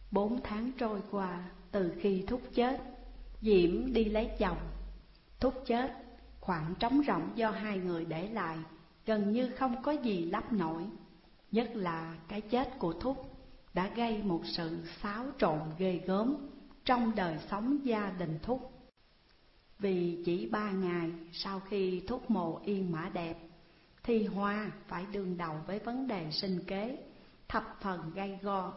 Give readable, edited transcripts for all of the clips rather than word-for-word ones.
4 tháng trôi qua từ khi Thúc chết, Diễm đi lấy chồng. Thúc chết, khoảng trống rỗng do hai người để lại gần như không có gì lấp nổi. Nhất là cái chết của Thúc đã gây một sự xáo trộn ghê gớm trong đời sống gia đình Thúc. Vì chỉ 3 ngày sau khi Thúc mồ yên mã đẹp thì Hoa phải đương đầu với vấn đề sinh kế thập phần gay go.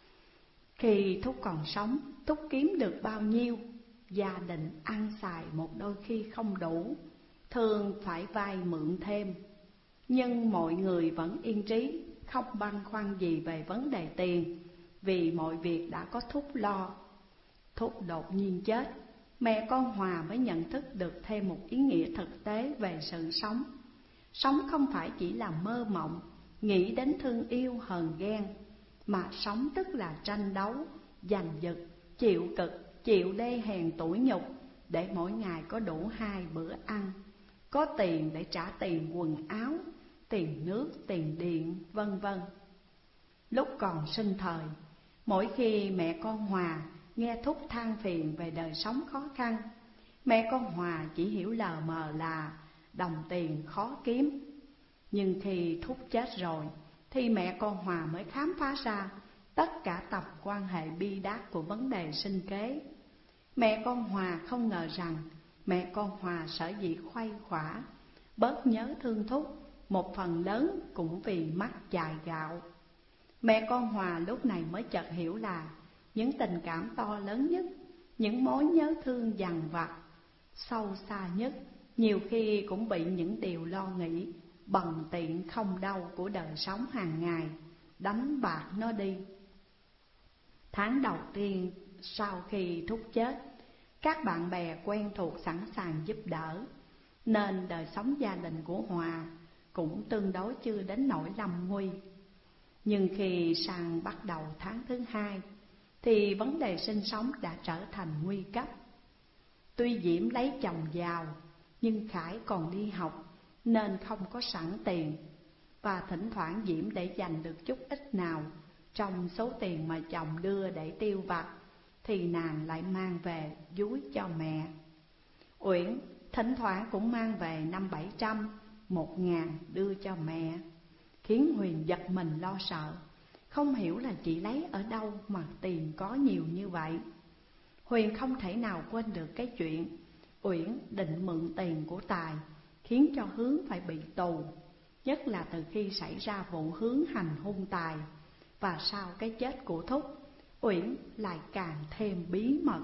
Khi Thúc còn sống, Thúc kiếm được bao nhiêu, gia đình ăn xài một đôi khi không đủ, thường phải vay mượn thêm. Nhưng mọi người vẫn yên trí, không băn khoăn gì về vấn đề tiền, vì mọi việc đã có Thúc lo. Thúc đột nhiên chết, mẹ con Hòa mới nhận thức được thêm một ý nghĩa thực tế về sự sống. Sống không phải chỉ là mơ mộng, nghĩ đến thương yêu hờn ghen, mà sống tức là tranh đấu, giành giật, chịu cực, chịu đê hèn tủi nhục để mỗi ngày có đủ 2 bữa ăn, có tiền để trả tiền quần áo, tiền nước, tiền điện, vân vân. Lúc còn sinh thời, mỗi khi mẹ con Hòa nghe Thúc than phiền về đời sống khó khăn, mẹ con Hòa chỉ hiểu lờ mờ là đồng tiền khó kiếm. Nhưng khi Thúc chết rồi thì mẹ con Hòa mới khám phá ra tất cả tầm quan hệ bi đát của vấn đề sinh kế. Mẹ con Hòa không ngờ rằng mẹ con Hòa sở dĩ khuây khỏa, bớt nhớ thương Thúc, một phần lớn cũng vì mắc chài gạo. Mẹ con Hòa lúc này mới chợt hiểu là những tình cảm to lớn nhất, những mối nhớ thương dằn vặt, sâu xa nhất, nhiều khi cũng bị những điều lo nghĩ bần tiện không đâu của đời sống hàng ngày đánh bạc nó đi. Tháng đầu tiên sau khi Thúc chết, các bạn bè quen thuộc sẵn sàng giúp đỡ, nên đời sống gia đình của Hòa cũng tương đối chưa đến nỗi lâm nguy. Nhưng khi sang bắt đầu tháng thứ 2 thì vấn đề sinh sống đã trở thành nguy cấp. Tuy Diễm lấy chồng giàu, nhưng Khải còn đi học nên không có sẵn tiền, và thỉnh thoảng Diễm để dành được chút ít nào trong số tiền mà chồng đưa để tiêu vặt thì nàng lại mang về dúi cho mẹ. Uyển thỉnh thoảng cũng mang về 500-700, 1.000 đưa cho mẹ, khiến Huyền giật mình lo sợ, không hiểu là chị lấy ở đâu mà tiền có nhiều như vậy. Huyền không thể nào quên được cái chuyện Uyển định mượn tiền của Tài, khiến cho Hướng phải bị tù, nhất là từ khi xảy ra vụ Hướng hành hung Tài. Và sau cái chết của Thúc, Uyển lại càng thêm bí mật.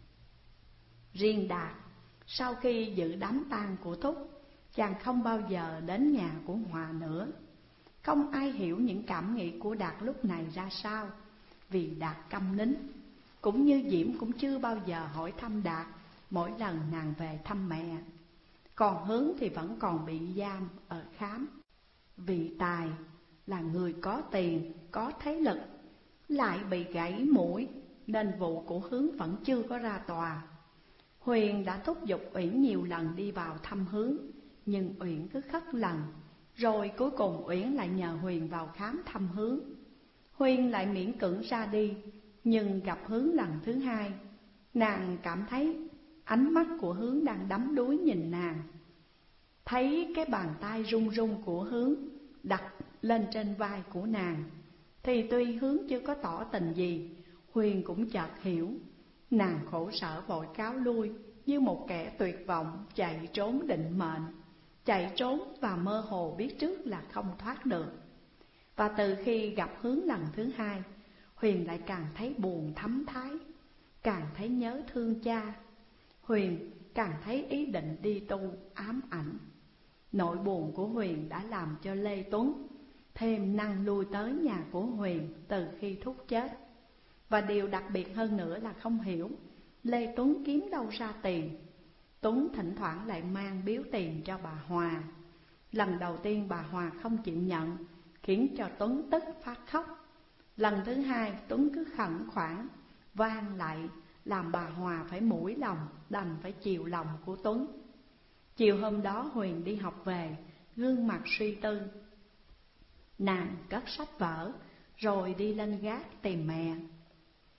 Riêng Đạt, sau khi dự đám tang của Thúc, chàng không bao giờ đến nhà của Hòa nữa. Không ai hiểu những cảm nghĩ của Đạt lúc này ra sao, vì Đạt câm nín. Cũng như Diễm cũng chưa bao giờ hỏi thăm Đạt mỗi lần nàng về thăm mẹ. Còn Hướng thì vẫn còn bị giam ở Khám. Vì Tài là người có tiền, có thế lực, lại bị gãy mũi, nên vụ của Hướng vẫn chưa có ra tòa. Huyền đã thúc giục Uyển nhiều lần đi vào thăm Hướng, nhưng Uyển cứ khất lần. Rồi cuối cùng Uyển lại nhờ Huyền vào khám thăm Hướng. Huyền lại miễn cưỡng ra đi, nhưng gặp Hướng lần thứ 2, nàng cảm thấy ánh mắt của Hướng đang đắm đuối nhìn nàng. Thấy cái bàn tay run run của Hướng đặt lên trên vai của nàng, thì tuy Hướng chưa có tỏ tình gì, Huyền cũng chợt hiểu. Nàng khổ sở vội cáo lui như một kẻ tuyệt vọng chạy trốn định mệnh, chạy trốn và mơ hồ biết trước là không thoát được. Và từ khi gặp Hướng lần thứ 2, Huyền lại càng thấy buồn thấm thái, càng thấy nhớ thương cha. Huyền càng thấy ý định đi tu ám ảnh. Nỗi buồn của Huyền đã làm cho Lê Tuấn thêm năng lui tới nhà của Huyền từ khi Thúc chết. Và điều đặc biệt hơn nữa là không hiểu Lê Tuấn kiếm đâu ra tiền. Tuấn thỉnh thoảng lại mang biếu tiền cho bà Hòa. Lần đầu tiên bà Hòa không chịu nhận, khiến cho Tuấn tức phát khóc. Lần thứ 2 Tuấn cứ khẩn khoản van lại, làm bà Hòa phải mũi lòng, đành phải chiều lòng của Tuấn. Chiều hôm đó Huyền đi học về, gương mặt suy tư. Nàng cất sách vở rồi đi lên gác tìm mẹ.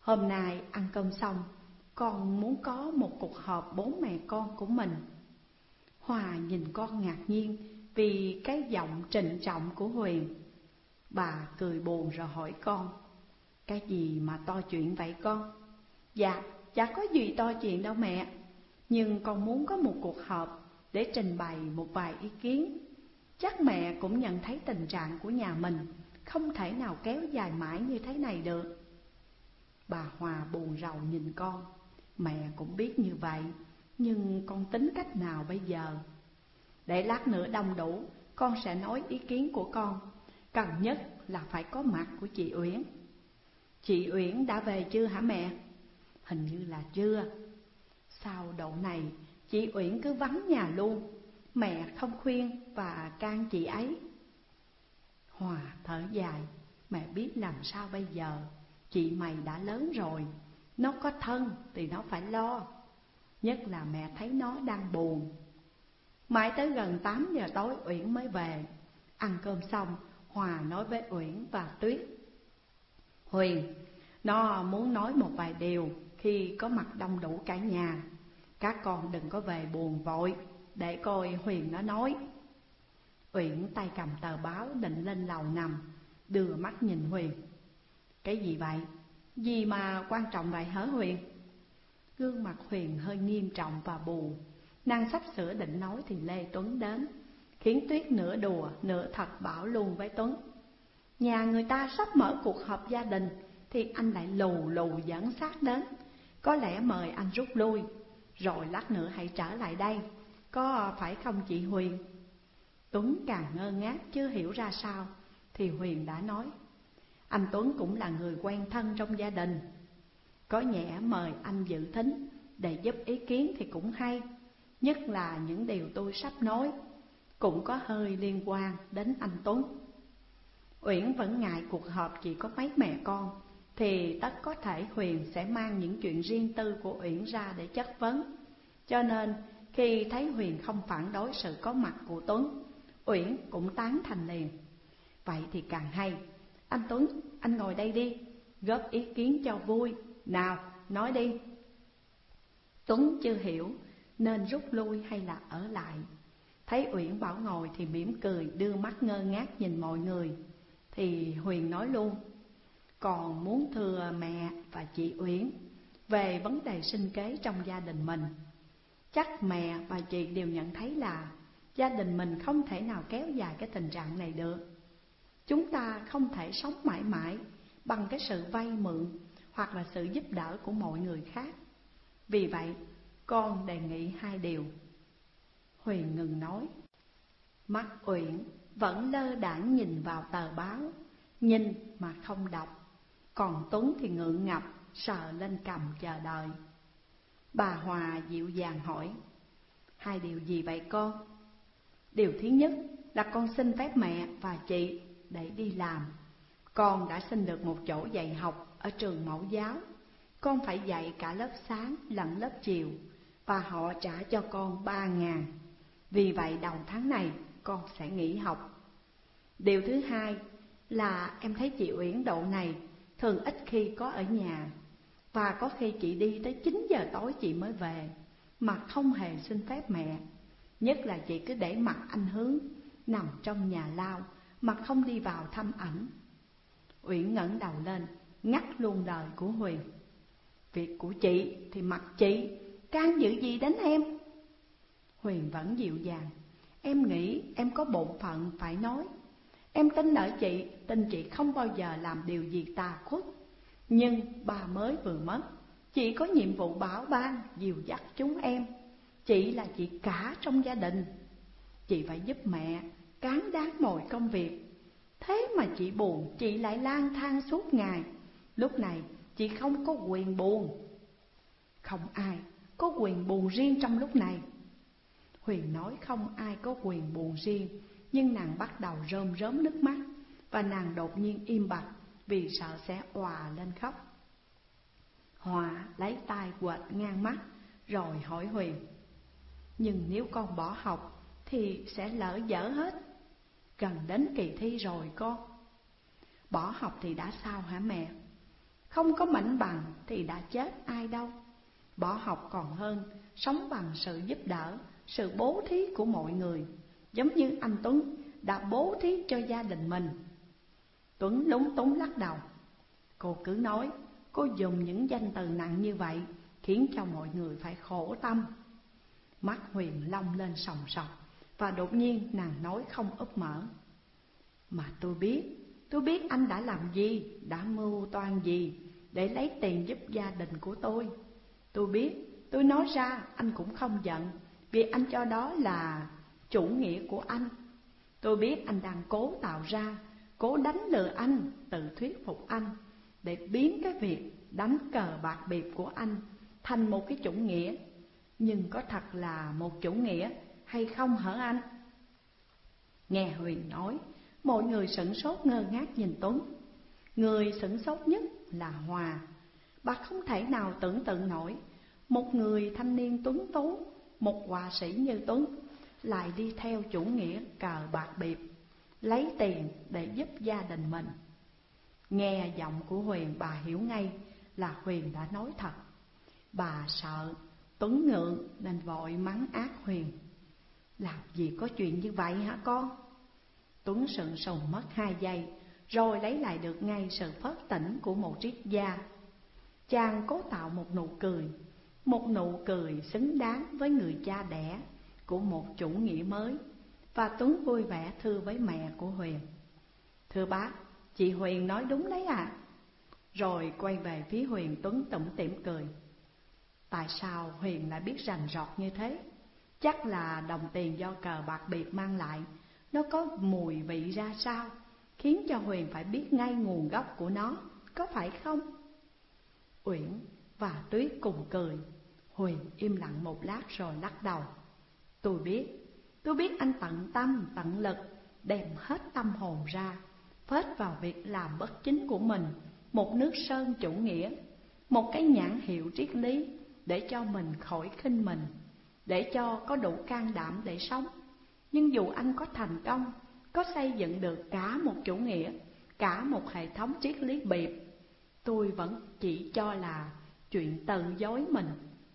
Hôm nay ăn cơm xong, con muốn có một cuộc họp bố mẹ con của mình. Hòa nhìn con ngạc nhiên vì cái giọng trịnh trọng của Huyền. Bà cười buồn rồi hỏi con: cái gì mà to chuyện vậy con? Dạ, chả có gì to chuyện đâu mẹ. Nhưng con muốn có một cuộc họp để trình bày một vài ý kiến. Chắc mẹ cũng nhận thấy tình trạng của nhà mình không thể nào kéo dài mãi như thế này được. Bà Hòa buồn rầu nhìn con. Mẹ cũng biết như vậy, nhưng con tính cách nào bây giờ? Để lát nữa đông đủ, con sẽ nói ý kiến của con. Cần nhất là phải có mặt của chị Uyển. Chị Uyển đã về chưa hả mẹ? Hình như là chưa. Sao độ này chị Uyển cứ vắng nhà luôn? Mẹ không khuyên và can chị ấy. Hòa thở dài: mẹ biết làm sao bây giờ. Chị mày đã lớn rồi, nó có thân thì nó phải lo. Nhất là mẹ thấy nó đang buồn. Mãi tới gần 8 giờ tối Uyển mới về. Ăn cơm xong, Hòa nói với Uyển và Tuyết: Huyền, nó muốn nói một vài điều khi có mặt đông đủ cả nhà. Các con đừng có về buồn vội, để coi Huyền nó nói. Uyển tay cầm tờ báo định lên lầu nằm, đưa mắt nhìn Huyền. Cái gì vậy? Gì mà quan trọng vậy hả Huyền? Gương mặt Huyền hơi nghiêm trọng và buồn. Nàng sắp sửa định nói thì Lê Tuấn đến, khiến Tuyết nửa đùa nửa thật bảo luôn với Tuấn: nhà người ta sắp mở cuộc họp gia đình thì anh lại lù lù dẫn xác đến. Có lẽ mời anh rút lui, rồi lát nữa hãy trở lại đây, có phải không chị Huyền? Tuấn càng ngơ ngác chưa hiểu ra sao, thì Huyền đã nói: anh Tuấn cũng là người quen thân trong gia đình. Có nhẽ mời anh dự thính để giúp ý kiến thì cũng hay. Nhất là những điều tôi sắp nói cũng có hơi liên quan đến anh Tuấn. Uyển vẫn ngại cuộc họp chỉ có mấy mẹ con, thì tất có thể Huyền sẽ mang những chuyện riêng tư của Uyển ra để chất vấn. Cho nên khi thấy Huyền không phản đối sự có mặt của Tuấn, Uyển cũng tán thành liền. Vậy thì càng hay. Anh Tuấn, anh ngồi đây đi, góp ý kiến cho vui. Nào, nói đi. Tuấn chưa hiểu nên rút lui hay là ở lại. Thấy Uyển bảo ngồi thì mỉm cười, đưa mắt ngơ ngác nhìn mọi người. Thì Huyền nói luôn: còn muốn thưa mẹ và chị Uyển về vấn đề sinh kế trong gia đình mình. Chắc mẹ và chị đều nhận thấy là gia đình mình không thể nào kéo dài cái tình trạng này được. Chúng ta không thể sống mãi mãi bằng cái sự vay mượn hoặc là sự giúp đỡ của mọi người khác. Vì vậy, con đề nghị hai điều. Huyền ngừng nói. Mắt Uyển vẫn lơ đãng nhìn vào tờ báo, nhìn mà không đọc. Còn Tuấn thì ngượng ngập, sờ lên cằm chờ đợi. Bà Hòa dịu dàng hỏi: hai điều gì vậy con? Điều thứ nhất là con xin phép mẹ và chị để đi làm. Con đã xin được một chỗ dạy học ở trường mẫu giáo. Con phải dạy cả lớp sáng lẫn lớp chiều, và họ trả cho con 3.000. Vì vậy đầu tháng này con sẽ nghỉ học. Điều thứ hai là em thấy chị Uyển độ này thường ít khi có ở nhà, và có khi chị đi tới 9 giờ tối chị mới về, mà không hề xin phép mẹ. Nhất là chị cứ để mặc anh Hướng nằm trong nhà lao mà không đi vào thăm ảnh. Uyển ngẩng đầu lên, ngắt luôn lời của Huyền: việc của chị thì mặc chị, can dự gì đến em? Huyền vẫn dịu dàng: em nghĩ em có bổn phận phải nói. Em tin ở chị, tin chị không bao giờ làm điều gì tà khuất. Nhưng ba mới vừa mất, chị có nhiệm vụ bảo ban, dìu dắt chúng em. Chị là chị cả trong gia đình. Chị phải giúp mẹ cán đáng mọi công việc. Thế mà chị buồn, chị lại lang thang suốt ngày. Lúc này chị không có quyền buồn. Không ai có quyền buồn riêng trong lúc này. Huyền nói không ai có quyền buồn riêng, nhưng nàng bắt đầu rơm rớm nước mắt, và nàng đột nhiên im bặt vì sợ sẽ òa lên khóc. Hòa lấy tay quệt ngang mắt rồi hỏi Huyền: nhưng nếu con bỏ học thì sẽ lỡ dở hết. Gần đến kỳ thi rồi con. Bỏ học thì đã sao hả mẹ? không có mảnh bằng thì đã chết ai đâu. Bỏ học còn hơn, sống bằng sự giúp đỡ, sự bố thí của mọi người, giống như anh Tuấn đã bố thí cho gia đình mình. Tuấn lúng túng lắc đầu. Cô cứ nói, cô dùng những danh từ nặng như vậy khiến cho mọi người phải khổ tâm. Mắt Huyền long lên sòng sọc, và đột nhiên nàng nói không úp mở. Mà tôi biết anh đã làm gì, đã mưu toan gì để lấy tiền giúp gia đình của tôi. Tôi biết, tôi nói ra anh cũng không giận, vì anh cho đó là chủ nghĩa của anh. Tôi biết anh đang cố tạo ra, cố đánh lừa anh, tự thuyết phục anh, để biến cái việc đánh cờ bạc bịp của anh thành một cái chủ nghĩa. Nhưng có thật là một chủ nghĩa hay không hả anh? Nghe Huyền nói, mọi người sửng sốt ngơ ngác nhìn Tuấn. Người sửng sốt nhất là Hòa. Bà không thể nào tưởng tượng nổi một người thanh niên tuấn tú, một họa sĩ như Tuấn lại đi theo chủ nghĩa cờ bạc bịp, lấy tiền để giúp gia đình mình. Nghe giọng của Huyền, bà hiểu ngay là Huyền đã nói thật. Bà sợ Tuấn ngượng nên vội mắng ác Huyền. Làm gì có chuyện như vậy hả con? Tuấn sững sờ mất 2 giây, rồi lấy lại được ngay sự phớt tỉnh của một triết gia. Chàng cố tạo một nụ cười xứng đáng với người cha đẻ của một chủ nghĩa mới. Và Tuấn vui vẻ thưa với mẹ của Huyền. Thưa bác, chị Huyền nói đúng đấy à? Rồi quay về phía Huyền, Tuấn tủm tỉm cười. Tại sao Huyền lại biết rành rọt như thế? Chắc là đồng tiền do cờ bạc bịp mang lại, nó có mùi vị ra sao, khiến cho Huyền phải biết ngay nguồn gốc của nó, có phải không? Uyển và Tuyết cùng cười. Huyền im lặng một lát rồi lắc đầu. Tôi biết anh tận tâm, tận lực, đem hết tâm hồn ra, phết vào việc làm bất chính của mình một nước sơn chủ nghĩa, một cái nhãn hiệu triết lý, để cho mình khỏi khinh mình, để cho có đủ can đảm để sống. Nhưng dù anh có thành công, có xây dựng được cả một chủ nghĩa, cả một hệ thống triết lý bịp, tôi vẫn chỉ cho là chuyện tự dối mình,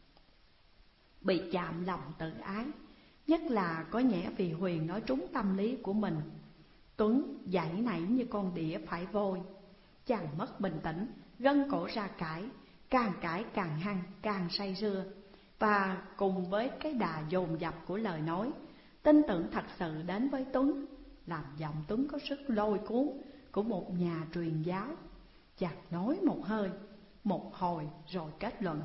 bị chạm lòng tự ái. Nhất là có nhẽ vì Huyền nói trúng tâm lý của mình. Tuấn giãy nảy như con đĩa phải vôi. Chàng mất bình tĩnh, gân cổ ra cãi càng hăng, càng say sưa. Và cùng với cái đà dồn dập của lời nói, tin tưởng thật sự đến với Tuấn, làm giọng Tuấn có sức lôi cuốn của một nhà truyền giáo. Chàng nói một hơi, một hồi rồi kết luận.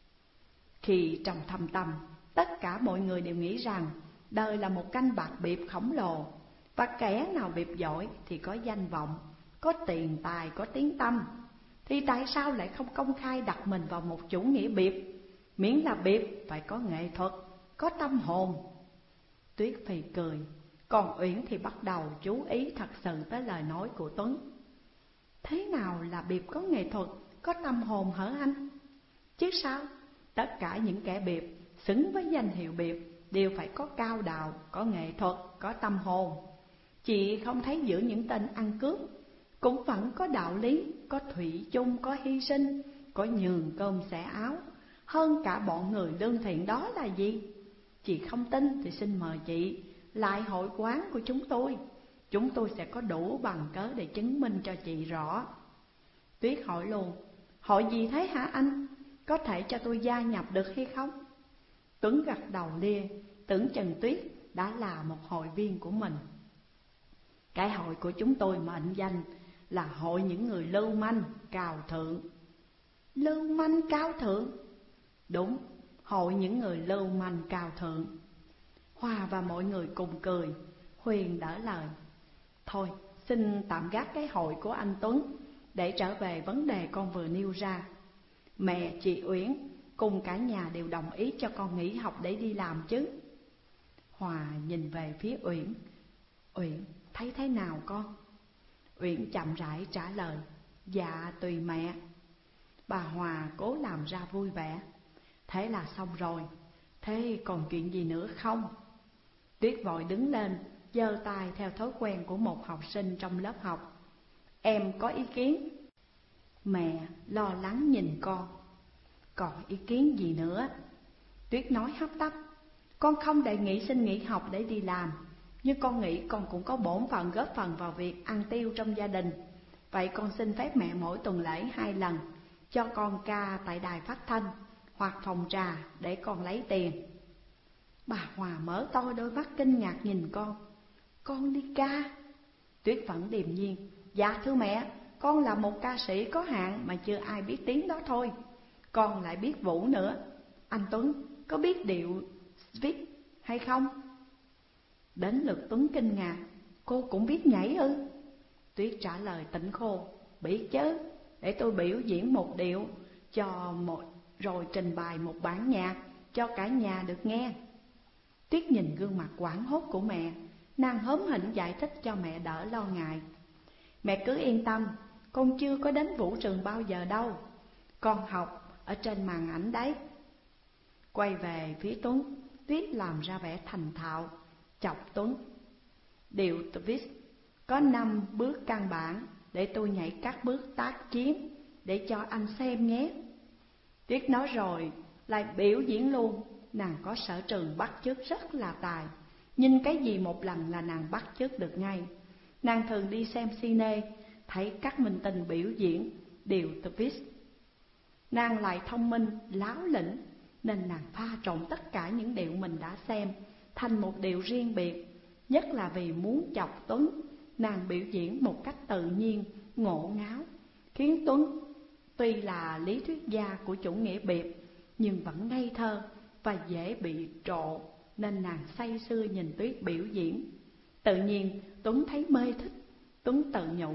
Khi trong thâm tâm, tất cả mọi người đều nghĩ rằng đời là một canh bạc bịp khổng lồ, và kẻ nào bịp giỏi thì có danh vọng, có tiền tài, có tiếng tăm, thì tại sao lại không công khai đặt mình vào một chủ nghĩa bịp? Miễn là bịp phải có nghệ thuật, có tâm hồn. Tuyết phì cười, còn Uyển thì bắt đầu chú ý thật sự tới lời nói của Tuấn. Thế nào là bịp có nghệ thuật, có tâm hồn hả anh? Chứ sao? Tất cả những kẻ bịp xứng với danh hiệu bịp đều phải có cao đạo, có nghệ thuật, có tâm hồn. Chị không thấy giữa những tên ăn cướp cũng vẫn có đạo lý, có thủy chung, có hy sinh, có nhường cơm xẻ áo. Hơn cả bọn người lương thiện đó là gì? Chị không tin thì xin mời chị lại hội quán của chúng tôi sẽ có đủ bằng cớ để chứng minh cho chị rõ. Tuyết hỏi luôn, hội gì thế hả anh? Có thể cho tôi gia nhập được hay không? Tuấn gật đầu lia, tưởng chừng Tuyết đã là một hội viên của mình. Cái hội của chúng tôi mệnh danh là hội những người lưu manh cao thượng. Lưu manh cao thượng? Đúng, hội những người lưu manh cao thượng. Hòa và mọi người cùng cười. Huyền đỡ lời. Thôi, xin tạm gác cái hội của anh Tuấn để trở về vấn đề con vừa nêu ra. Mẹ chị Uyển cùng cả nhà đều đồng ý cho con nghỉ học để đi làm chứ? Hòa nhìn về phía Uyển. Uyển thấy thế nào con? Uyển chậm rãi trả lời, dạ tùy mẹ. Bà Hòa cố làm ra vui vẻ. Thế là xong rồi, thế còn chuyện gì nữa không? Tuyết vội đứng lên, giơ tay theo thói quen của một học sinh trong lớp học. Em có ý kiến. Mẹ lo lắng nhìn con. Còn ý kiến gì nữa? Tuyết nói hấp tấp. Con không đề nghị xin nghỉ học để đi làm, nhưng con nghĩ con cũng có bổn phận góp phần vào việc ăn tiêu trong gia đình. Vậy con xin phép mẹ mỗi tuần lễ 2 lần cho con ca tại đài phát thanh hoặc phòng trà để con lấy tiền. Bà Hòa mở to đôi mắt kinh ngạc nhìn con. Con đi ca? Tuyết vẫn điềm nhiên. Dạ thưa mẹ, con là một ca sĩ có hạn mà chưa ai biết tiếng đó thôi. Con lại biết vũ nữa. Anh Tuấn có biết điệu viết hay không? Đến lượt Tuấn kinh ngạc. Cô cũng biết nhảy ư? Tuyết trả lời tỉnh khô. Biết chứ, để tôi biểu diễn một điệu rồi trình bày một bản nhạc cho cả nhà được nghe. Tuyết nhìn gương mặt hoảng hốt của mẹ, nàng hớm hỉnh giải thích cho mẹ đỡ lo ngại. Mẹ cứ yên tâm, con chưa có đến vũ trường bao giờ đâu. Con học ở trên màn ảnh đấy. Quay về phía Tuấn, Tuyết làm ra vẻ thành thạo, chọc Tuấn. Điệu twist có 5 bước căn bản, để tôi nhảy các bước tác chiến để cho anh xem nhé. Tuyết nói rồi lại biểu diễn luôn. Nàng có sở trường bắt chước rất là tài. Nhìn cái gì một lần là nàng bắt chước được ngay. Nàng thường đi xem cine, thấy các minh tinh biểu diễn điệu twist. Nàng lại thông minh, láo lĩnh, nên nàng pha trộn tất cả những điệu mình đã xem thành một điệu riêng biệt. Nhất là vì muốn chọc Tuấn, nàng biểu diễn một cách tự nhiên, ngộ ngáo, khiến Tuấn tuy là lý thuyết gia của chủ nghĩa biệt nhưng vẫn ngây thơ và dễ bị trộ, nên nàng say sưa nhìn Tuyết biểu diễn. Tự nhiên Tuấn thấy mê thích. Tuấn tự nhủ,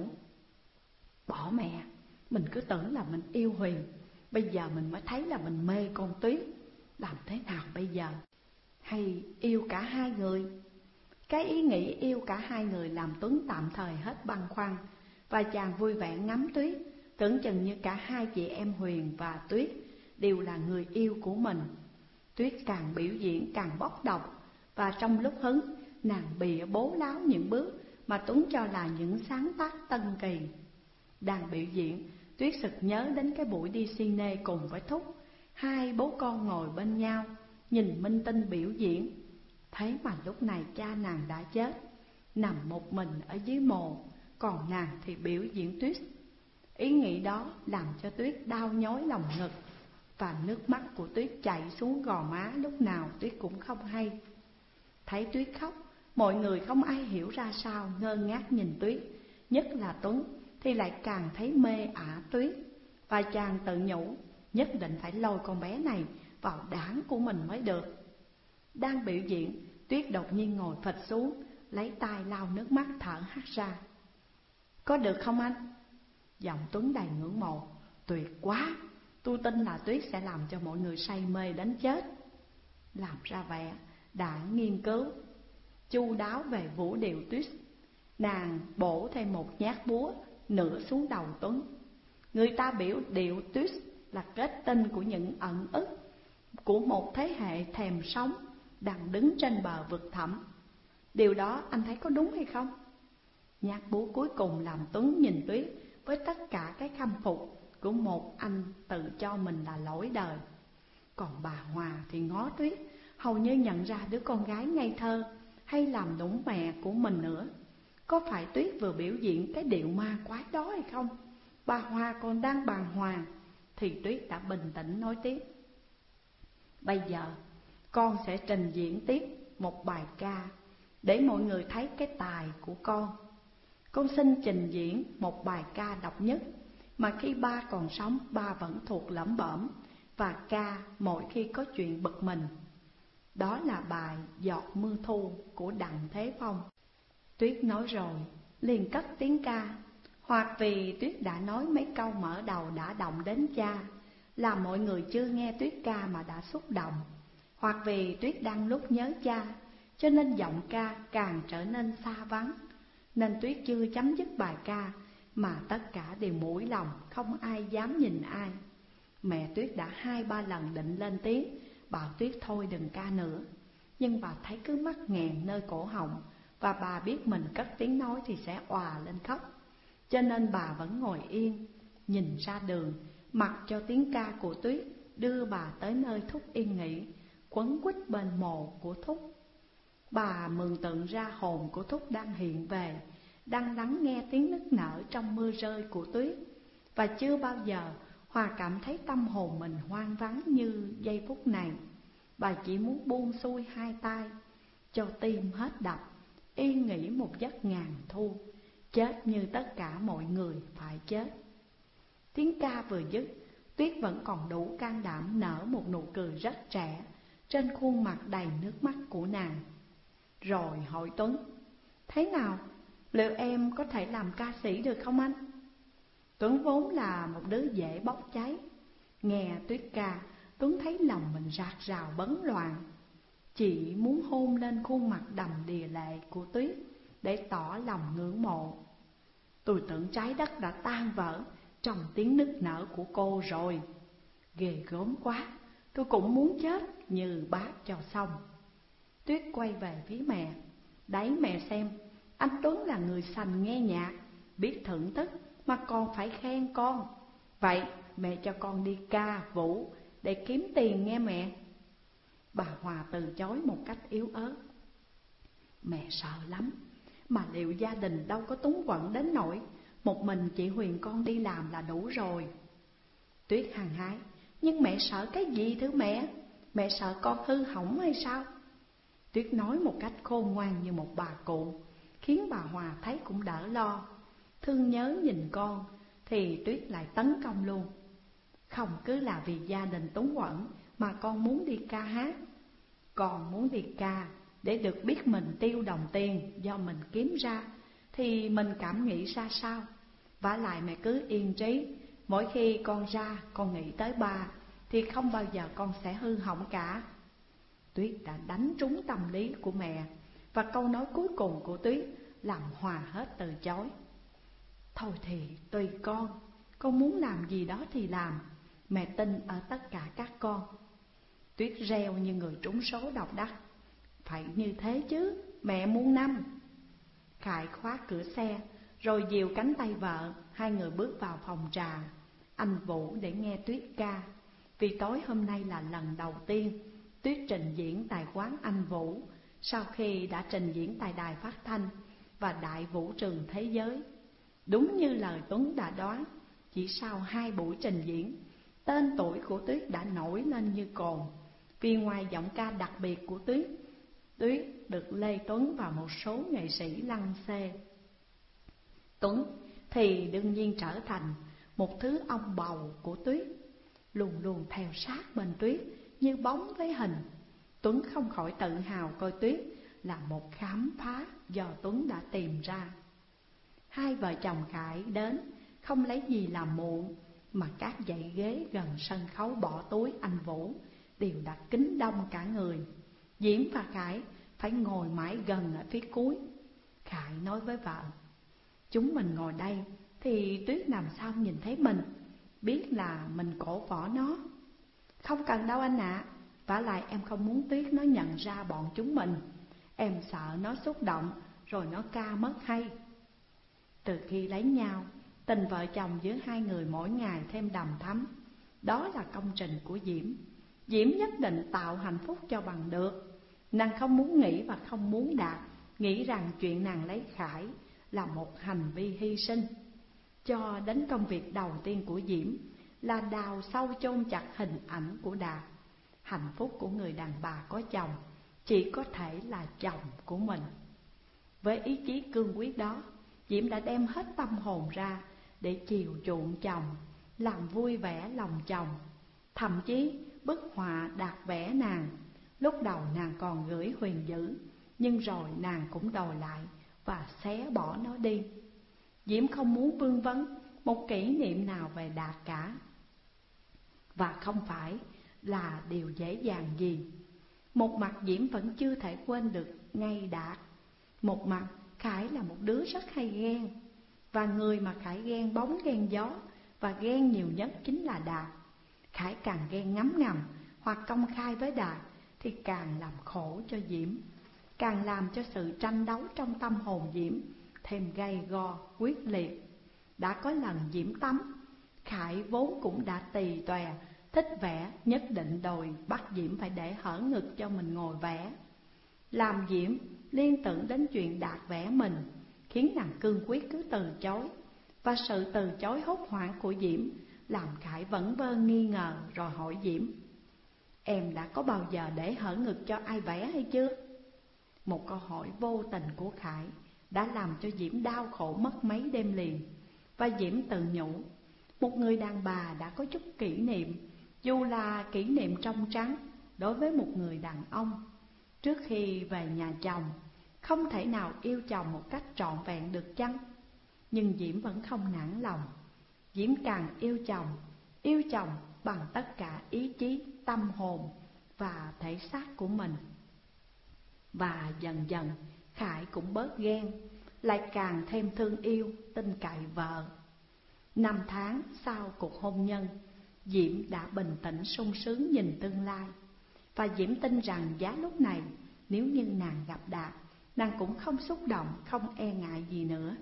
bỏ mẹ, mình cứ tưởng là mình yêu Huyền, bây giờ mình mới thấy là mình mê con Tuyết. Làm thế nào bây giờ? Hay yêu cả hai người? Cái ý nghĩ yêu cả hai người làm Tuấn tạm thời hết băn khoăn, và chàng vui vẻ ngắm Tuyết, tưởng chừng như cả hai chị em Huyền và Tuyết đều là người yêu của mình. Tuyết càng biểu diễn càng bốc đồng, và trong lúc hứng, nàng bịa bố láo những bước mà Tuấn cho là những sáng tác tân kỳ. Đang biểu diễn, Tuyết sực nhớ đến cái buổi đi cine cùng với Thúc. Hai bố con ngồi bên nhau, nhìn minh tinh biểu diễn. Thế mà lúc này cha nàng đã chết, nằm một mình ở dưới mồ, còn nàng thì biểu diễn Tuyết. Ý nghĩ đó làm cho Tuyết đau nhói lòng ngực, và nước mắt của Tuyết chảy xuống gò má lúc nào Tuyết cũng không hay. Thấy Tuyết khóc, mọi người không ai hiểu ra sao, ngơ ngác nhìn Tuyết. Nhất là Tuấn thì lại càng thấy mê ả Tuyết, và chàng tự nhủ nhất định phải lôi con bé này vào đảng của mình mới được. Đang biểu diễn, Tuyết đột nhiên ngồi phịch xuống, lấy tay lau nước mắt thở hắt ra. Có được không anh? Giọng Tuấn đầy ngưỡng mộ. Tuyệt quá, tôi tin là Tuyết sẽ làm cho mọi người say mê đến chết. Làm ra vẻ đã nghiên cứu chu đáo về vũ điệu Tuyết, nàng bổ thêm một nhát búa nửa xuống đầu Tuấn. Người ta biểu điệu Tuyết là kết tinh của những ẩn ức của một thế hệ thèm sống đang đứng trên bờ vực thẳm. Điều đó anh thấy có đúng hay không? Nhát búa cuối cùng làm Tuấn nhìn Tuyết với tất cả cái khâm phục của một anh tự cho mình là lỗi đời. Còn bà Hòa thì ngó Tuyết, hầu như nhận ra đứa con gái ngây thơ hay làm nũng mẹ của mình nữa. Có phải Tuyết vừa biểu diễn cái điệu ma quái đó hay không? Bà Hòa còn đang bàng hoàng thì Tuyết đã bình tĩnh nói tiếp. Bây giờ con sẽ trình diễn tiếp một bài ca để mọi người thấy cái tài của con. Con xin trình diễn một bài ca độc nhất mà khi ba còn sống ba vẫn thuộc lẩm bẩm và ca mỗi khi có chuyện bực mình. Đó là bài Giọt Mưa Thu của Đặng Thế Phong. Tuyết nói rồi liền cất tiếng ca, hoặc vì Tuyết đã nói mấy câu mở đầu đã động đến cha, làm mọi người chưa nghe Tuyết ca mà đã xúc động, hoặc vì Tuyết đang lúc nhớ cha, cho nên giọng ca càng trở nên xa vắng, nên Tuyết chưa chấm dứt bài ca mà tất cả đều mũi lòng, không ai dám nhìn ai. Mẹ Tuyết đã 2-3 lần định lên tiếng bảo Tuyết thôi đừng ca nữa, nhưng bà thấy cứ mắc nghẹn nơi cổ họng, và bà biết mình cất tiếng nói thì sẽ òa lên khóc, cho nên bà vẫn ngồi yên, nhìn ra đường, mặc cho tiếng ca của Tuyết đưa bà tới nơi Thúc yên nghỉ, quấn quýt bên mồ của Thúc. Bà mường tượng ra hồn của Thúc đang hiện về, đang lắng nghe tiếng nức nở trong mưa rơi của Tuyết. Và chưa bao giờ Hòa cảm thấy tâm hồn mình hoang vắng như giây phút này. Bà chỉ muốn buông xuôi hai tay, cho tim hết đập, yên nghỉ một giấc ngàn thu, chết như tất cả mọi người phải chết. Tiếng ca vừa dứt, Tuyết vẫn còn đủ can đảm nở một nụ cười rất trẻ trên khuôn mặt đầy nước mắt của nàng. Rồi hỏi Tuấn: thế nào, liệu em có thể làm ca sĩ được không anh? Tuấn vốn là một đứa dễ bốc cháy. Nghe Tuyết ca, Tuấn thấy lòng mình rạc rào bấn loạn, chỉ muốn hôn lên khuôn mặt đầm đìa lệ của Tuyết để tỏ lòng ngưỡng mộ. Tôi tưởng trái đất đã tan vỡ trong tiếng nức nở của cô rồi. Ghê gớm quá, tôi cũng muốn chết như bác cho xong. Tuyết quay về phía mẹ: đấy mẹ xem, anh Tuấn là người sành nghe nhạc, biết thưởng thức mà còn phải khen con. Vậy mẹ cho con đi ca vũ để kiếm tiền nghe mẹ. Bà Hòa từ chối một cách yếu ớt: mẹ sợ lắm, mà liệu gia đình đâu có túng quẫn đến nỗi một mình chị Huyền con đi làm là đủ rồi. Tuyết hăng hái: nhưng mẹ sợ cái gì thưa mẹ? Mẹ sợ con hư hỏng hay sao? Tuyết nói một cách khôn ngoan như một bà cụ, khiến bà Hòa thấy cũng đỡ lo. Thương nhớ nhìn con thì Tuyết lại tấn công luôn: không cứ là vì gia đình túng quẫn mà con muốn đi ca hát. Con muốn đi ca để được biết mình tiêu đồng tiền do mình kiếm ra thì mình cảm nghĩ ra sao. Vả lại mẹ cứ yên trí, mỗi khi con ra con nghĩ tới ba thì không bao giờ con sẽ hư hỏng cả. Tuyết đã đánh trúng tâm lý của mẹ, và câu nói cuối cùng của Tuyết làm Hòa hết từ chối: thôi thì tùy con muốn làm gì đó thì làm, mẹ tin ở tất cả các con. Tuyết reo như người trúng số độc đắc: phải như thế chứ, mẹ muôn năm. Khải khóa cửa xe rồi dìu cánh tay vợ, hai người bước vào phòng trà anh Vũ để nghe Tuyết ca. Vì tối hôm nay là lần đầu tiên Tuyết trình diễn tại quán anh Vũ, sau khi đã trình diễn tại đài phát thanh và đại vũ trường thế giới. Đúng như lời Tuấn đã đoán, chỉ sau 2 buổi trình diễn, tên tuổi của Tuyết đã nổi lên như cồn. Vì ngoài giọng ca đặc biệt của Tuyết, Tuyết được Lê Tuấn và một số nghệ sĩ lăng xê. Tuấn thì đương nhiên trở thành một thứ ông bầu của Tuyết, luôn luôn theo sát bên Tuyết như bóng với hình. Tuấn không khỏi tự hào coi Tuyết là một khám phá do Tuấn đã tìm ra. Hai vợ chồng Khải đến không lấy gì làm muộn, mà các dãy ghế gần sân khấu bỏ túi anh Vũ đều đặt kín đông cả người. Diễm và Khải phải ngồi mãi gần ở phía cuối. Khải nói với vợ: chúng mình ngồi đây thì Tuyết làm sao nhìn thấy mình, biết là mình cổ võ nó. Không cần đâu anh ạ, vả lại em không muốn Tuyết nó nhận ra bọn chúng mình. Em sợ nó xúc động rồi nó ca mất hay. Từ khi lấy nhau, tình vợ chồng giữa hai người mỗi ngày thêm đầm thắm. Đó là công trình của Diễm. Diễm nhất định tạo hạnh phúc cho bằng được. Nàng không muốn nghĩ và không muốn Đạt nghĩ rằng chuyện nàng lấy Khải là một hành vi hy sinh. Cho đến công việc đầu tiên của Diễm là đào sâu chôn chặt hình ảnh của Đạt. Hạnh phúc của người đàn bà có chồng chỉ có thể là chồng của mình. Với ý chí cương quyết đó, Diễm đã đem hết tâm hồn ra để chiều chuộng chồng, làm vui vẻ lòng chồng. Thậm chí bức họa Đạt vẽ nàng, lúc đầu nàng còn gửi Huyền giữ, nhưng rồi nàng cũng đòi lại và xé bỏ nó đi. Diễm không muốn vương vấn một kỷ niệm nào về Đạt cả. Và không phải là điều dễ dàng gì. Một mặt Diễm vẫn chưa thể quên được ngay Đạt, một mặt Khải là một đứa rất hay ghen. Và người mà Khải ghen bóng ghen gió và ghen nhiều nhất chính là Đạt. Khải càng ghen ngấm ngầm hoặc công khai với Đạt thì càng làm khổ cho Diễm, càng làm cho sự tranh đấu trong tâm hồn Diễm thêm gay go, quyết liệt. Đã có lần Diễm tắm, Khải vốn cũng đã tì tòe, thích vẽ, nhất định đòi bắt Diễm phải để hở ngực cho mình ngồi vẽ. Làm Diễm liên tưởng đến chuyện Đạt vẽ mình, khiến nàng cương quyết cứ từ chối. Và sự từ chối hốt hoảng của Diễm làm Khải vẫn vơ nghi ngờ, rồi hỏi Diễm: em đã có bao giờ để hở ngực cho ai vẽ hay chưa? Một câu hỏi vô tình của Khải đã làm cho Diễm đau khổ mất mấy đêm liền. Và Diễm tự nhủ, một người đàn bà đã có chút kỷ niệm, dù là kỷ niệm trong trắng, đối với một người đàn ông trước khi về nhà chồng, không thể nào yêu chồng một cách trọn vẹn được chăng? Nhưng Diễm vẫn không nản lòng. Diễm càng yêu chồng bằng tất cả ý chí, tâm hồn và thể xác của mình. Và dần dần Khải cũng bớt ghen, lại càng thêm thương yêu, tin cậy vợ. 5 tháng sau cuộc hôn nhân, Diễm đã bình tĩnh sung sướng nhìn tương lai. Và Diễm tin rằng giá lúc này, nếu như nàng gặp Đạt, nàng cũng không xúc động, không e ngại gì nữa.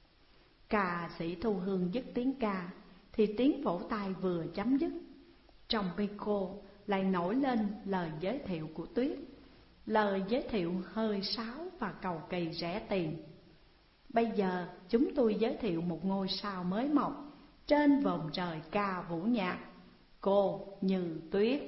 Ca sĩ Thu Hương dứt tiếng ca, thì tiếng vỗ tay vừa chấm dứt, trong micro lại nổi lên lời giới thiệu của Tuyết. Lời giới thiệu hơi sáo và cầu kỳ rẻ tiền. Bây giờ chúng tôi giới thiệu một ngôi sao mới mọc trên vòm trời ca vũ nhạc, cô Như Tuyết.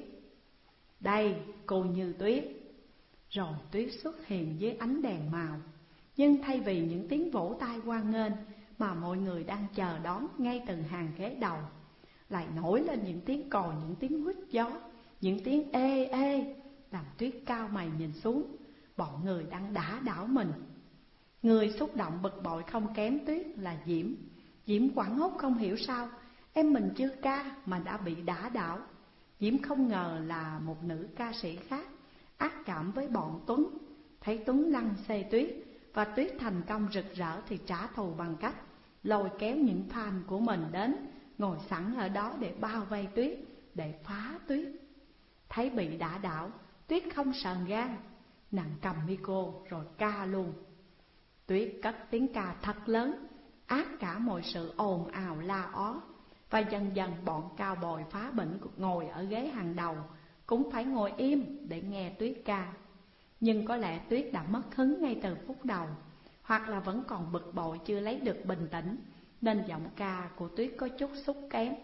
Đây, cô Như Tuyết. Rồi Tuyết xuất hiện dưới ánh đèn màu. Nhưng thay vì những tiếng vỗ tay hoan nghênh mà mọi người đang chờ đón ngay từ hàng ghế đầu, lại nổi lên những tiếng còi, những tiếng huýt gió, những tiếng ê ê, làm Tuyết cau mày nhìn xuống. Bọn người đang đả đảo mình. Người xúc động bực bội không kém Tuyết là Diễm. Diễm hoảng hốt không hiểu sao em mình chưa ca mà đã bị đả đảo. Diễm không ngờ là một nữ ca sĩ khác ác cảm với bọn Tuấn. Thấy Tuấn lăng xê Tuyết và Tuyết thành công rực rỡ thì trả thù bằng cách lôi kéo những fan của mình đến, ngồi sẵn ở đó để bao vây Tuyết, để phá Tuyết. Thấy bị đả đảo, Tuyết không sờn gan, nàng cầm micro rồi ca luôn. Tuyết cất tiếng ca thật lớn, át cả mọi sự ồn ào la ó. Và dần dần bọn cao bồi phá bỉnh ngồi ở ghế hàng đầu cũng phải ngồi im để nghe Tuyết ca. Nhưng có lẽ Tuyết đã mất hứng ngay từ phút đầu, hoặc là vẫn còn bực bội chưa lấy được bình tĩnh, nên giọng ca của Tuyết có chút xúc kém.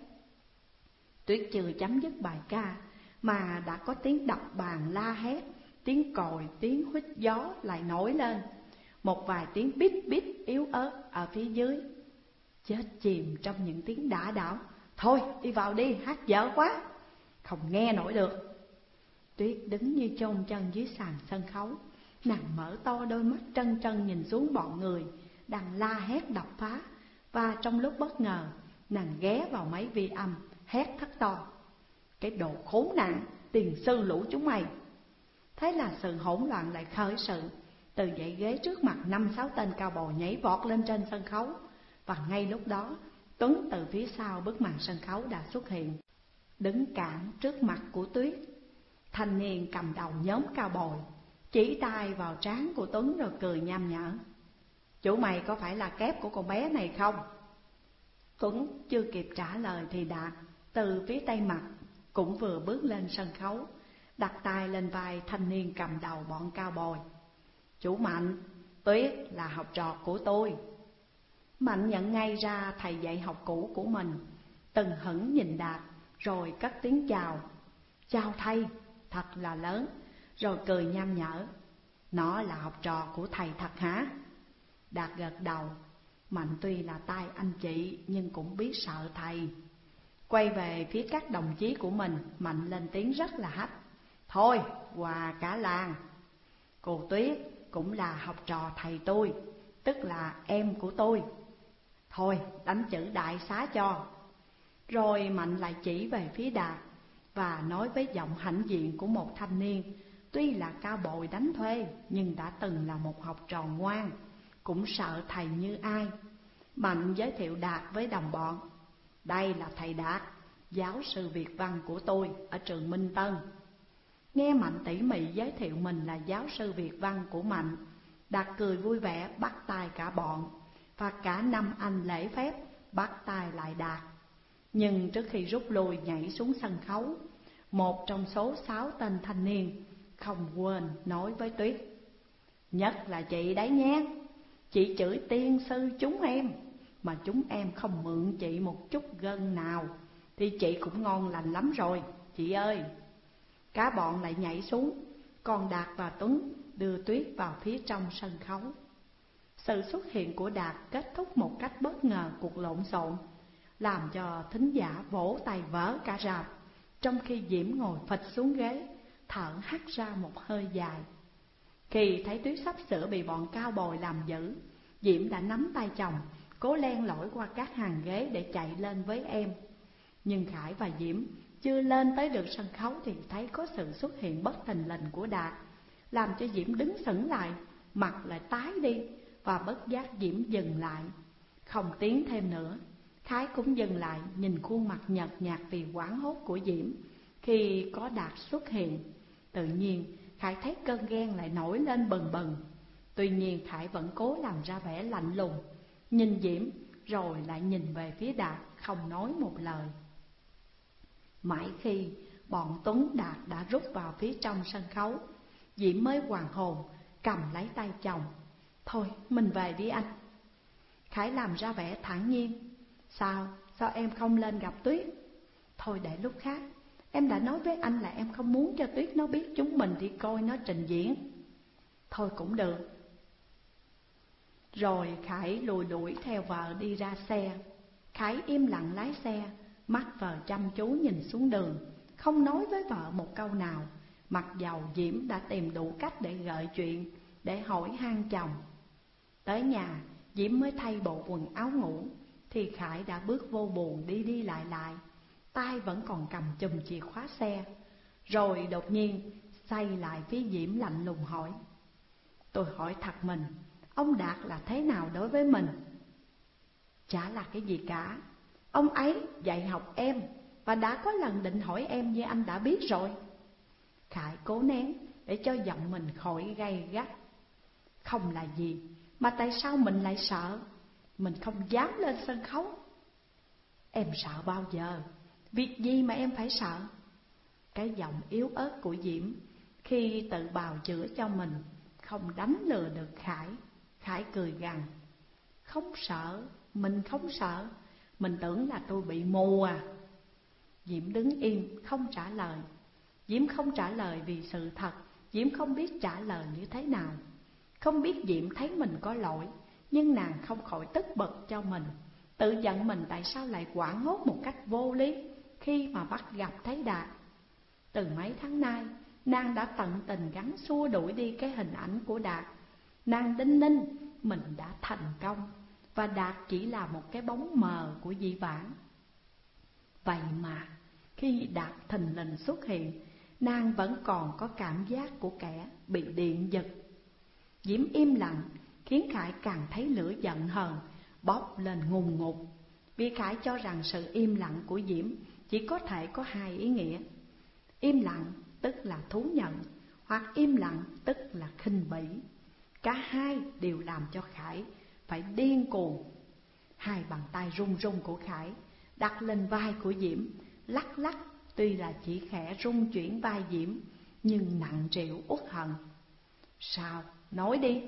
Tuyết chưa chấm dứt bài ca mà đã có tiếng đập bàn la hét, tiếng còi, tiếng huýt gió lại nổi lên, một vài tiếng bít bít yếu ớt ở phía dưới. Chết chìm trong những tiếng đả đảo. Thôi đi vào đi, hát dở quá, không nghe nổi được. Tuyết đứng như chôn chân dưới sàn sân khấu. Nàng mở to đôi mắt trân trân nhìn xuống bọn người đang la hét đập phá. Và trong lúc bất ngờ, nàng ghé vào máy vi âm hét thét to: cái đồ khốn nạn, tiền sư lũ chúng mày! Thế là sự hỗn loạn lại khởi sự. Từ dãy ghế trước mặt 5-6 tên cao bồi nhảy vọt lên trên sân khấu. Và ngay lúc đó, Tuấn từ phía sau bức màn sân khấu đã xuất hiện, đứng cản trước mặt của Tuyết. Thanh niên cầm đầu nhóm cao bồi chỉ tay vào trán của Tuấn rồi cười nham nhở: chủ mày có phải là kép của con bé này không? Tuấn chưa kịp trả lời thì Đạt từ phía tây mặt cũng vừa bước lên sân khấu, đặt tay lên vai thanh niên cầm đầu bọn cao bồi. Chủ Mạnh, Tuyết là học trò của tôi. Mạnh nhận ngay ra thầy dạy học cũ của mình, từng hững nhìn Đạt rồi cất tiếng chào: chào thầy, thật là lớn, rồi cười nham nhở: nó là học trò của thầy thật hả? Đạt gật đầu. Mạnh tuy là tay anh chị nhưng cũng biết sợ thầy. Quay về phía các đồng chí của mình, Mạnh lên tiếng rất là hách: thôi, quà cả làng. Cô Tuyết cũng là học trò thầy tôi, tức là em của tôi. Thôi, đánh chữ đại xá cho. Rồi Mạnh lại chỉ về phía Đạt và nói với giọng hãnh diện của một thanh niên tuy là cao bồi đánh thuê nhưng đã từng là một học trò ngoan, cũng sợ thầy như ai. Mạnh giới thiệu Đạt với đồng bọn: đây là thầy Đạt, giáo sư Việt văn của tôi ở trường Minh Tân. Nghe Mạnh tỉ mỉ giới thiệu mình là giáo sư Việt văn của Mạnh, Đạt cười vui vẻ bắt tay cả bọn. Và cả năm anh lễ phép bắt tay lại Đạt. Nhưng trước khi rút lui nhảy xuống sân khấu, một trong số 6 tên thanh niên không quên nói với Tuyết: "Nhất là chị đấy nhé, chị chửi tiên sư chúng em, mà chúng em không mượn chị một chút gân nào thì chị cũng ngon lành lắm rồi, chị ơi." Cả bọn lại nhảy xuống, còn Đạt và Tuấn đưa Tuyết vào phía trong sân khấu. Sự xuất hiện của Đạt kết thúc một cách bất ngờ cuộc lộn xộn, làm cho thính giả vỗ tay vỡ cả rạp, trong khi Diễm ngồi phịch xuống ghế, thở hắt ra một hơi dài. Khi thấy Tuyết sắp sửa bị bọn cao bồi làm dữ, Diễm đã nắm tay chồng, cố len lỏi qua các hàng ghế để chạy lên với em. Nhưng Khải và Diễm chưa lên tới được sân khấu thì thấy có sự xuất hiện bất thình lình của Đạt, làm cho Diễm đứng sững lại, mặt lại tái đi, và bất giác Diễm dừng lại, không tiến thêm nữa. Khải cũng dừng lại, nhìn khuôn mặt nhợt nhạt vì hoảng hốt của Diễm khi có Đạt xuất hiện. Tự nhiên Khải thấy cơn ghen lại nổi lên bần bần. Tuy nhiên Khải vẫn cố làm ra vẻ lạnh lùng, nhìn Diễm rồi lại nhìn về phía Đạt, không nói một lời. Mãi khi bọn Tuấn Đạt đã rút vào phía trong sân khấu, Diễm mới hoàn hồn, cầm lấy tay chồng: "Thôi mình về đi anh." Khải làm ra vẻ thản nhiên: Sao em không lên gặp Tuyết?" "Thôi để lúc khác, em đã nói với anh là em không muốn cho Tuyết nó biết chúng mình đi coi nó trình diễn." "Thôi cũng được." Rồi Khải lùi đuổi theo vợ đi ra xe. Khải im lặng lái xe, mắt vờ chăm chú nhìn xuống đường, không nói với vợ một câu nào, mặc dầu Diễm đã tìm đủ cách để gợi chuyện, để hỏi han chồng. Tới nhà, Diễm mới thay bộ quần áo ngủ thì Khải đã bước vô buồng đi đi lại lại, tay vẫn còn cầm chùm chìa khóa xe. Rồi đột nhiên xoay lại phía Diễm lạnh lùng hỏi: "Tôi hỏi thật mình, ông Đạt là thế nào đối với mình?" "Chả là cái gì cả, ông ấy dạy học em và đã có lần định hỏi em như anh đã biết rồi." Khải cố nén để cho giọng mình khỏi gay gắt: "Không là gì, mà tại sao mình lại sợ? Mình không dám lên sân khấu." "Em sợ bao giờ? Việc gì mà em phải sợ?" Cái giọng yếu ớt của Diễm khi tự bào chữa cho mình không đánh lừa được Khải. Khải cười gằn: "Không sợ, mình không sợ, mình tưởng là tôi bị mù à?" Diễm đứng im không trả lời. Diễm không trả lời vì sự thật Diễm không biết trả lời như thế nào. Không biết Diễm thấy mình có lỗi, nhưng nàng không khỏi tức bực cho mình, tự giận mình tại sao lại hoảng hốt một cách vô lý khi mà bắt gặp thấy Đạt. Từ mấy tháng nay, nàng đã tận tình gắng xua đuổi đi cái hình ảnh của Đạt. Nàng đinh ninh mình đã thành công, và Đạt chỉ là một cái bóng mờ của dĩ vãng. Vậy mà khi Đạt thình lình xuất hiện, nàng vẫn còn có cảm giác của kẻ bị điện giật. Diễm im lặng khiến Khải càng thấy lửa giận hờn bốc lên ngùn ngụt, vì Khải cho rằng sự im lặng của Diễm chỉ có thể có hai ý nghĩa: im lặng tức là thú nhận, hoặc im lặng tức là khinh bỉ. Cả hai đều làm cho Khải phải điên cuồng. Hai bàn tay run run của Khải đặt lên vai của Diễm, lắc lắc, tuy là chỉ khẽ rung chuyển vai Diễm, nhưng nặng trĩu uất hận. "Sao? Nói đi.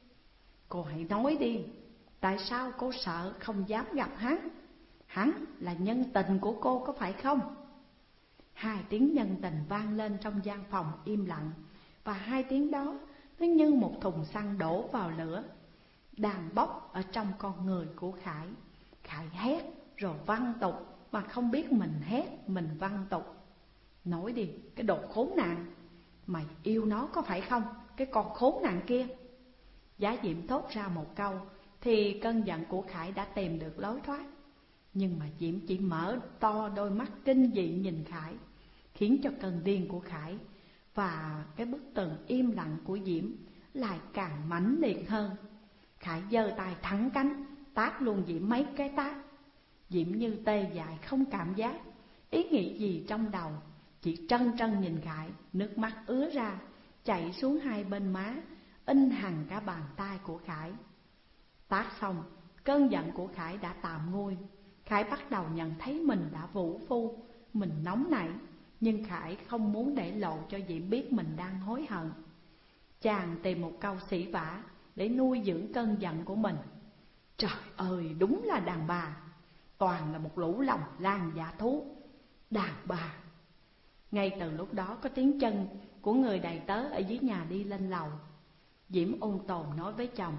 Cô hãy nói đi. Tại sao cô sợ không dám gặp hắn? Hắn là nhân tình của cô có phải không?" Hai tiếng nhân tình vang lên trong gian phòng im lặng, và hai tiếng đó nó như một thùng xăng đổ vào lửa đang bốc ở trong con người của Khải. Khải hét rồi văng tục mà không biết mình hét mình văng tục. "Nói đi, cái đồ khốn nạn, mày yêu nó có phải không, cái con khốn nạn kia?" Giá Diễm thốt ra một câu thì cơn giận của Khải đã tìm được lối thoát. Nhưng mà Diễm chỉ mở to đôi mắt kinh dị nhìn Khải, khiến cho cơn điên của Khải và cái bức tường im lặng của Diễm lại càng mãnh liệt hơn. Khải giơ tay thẳng cánh tát luôn Diễm mấy cái tát. Diễm như tê dại không cảm giác, ý nghĩ gì trong đầu, chỉ trân trân nhìn Khải, nước mắt ứa ra chảy xuống hai bên má, in hằn cả bàn tay của Khải. Tát xong, cơn giận của Khải đã tạm nguôi, Khải bắt đầu nhận thấy mình đã vũ phu, mình nóng nảy, nhưng Khải không muốn để lộ cho Diễm biết mình đang hối hận. Chàng tìm một câu sỉ vả để nuôi dưỡng cơn giận của mình. Trời ơi, đúng là đàn bà, toàn là một lũ lòng lang dạ thú. Đàn bà. Ngay từ lúc đó có tiếng chân của người đầy tớ ở dưới nhà đi lên lầu. Diễm ôn tồn nói với chồng: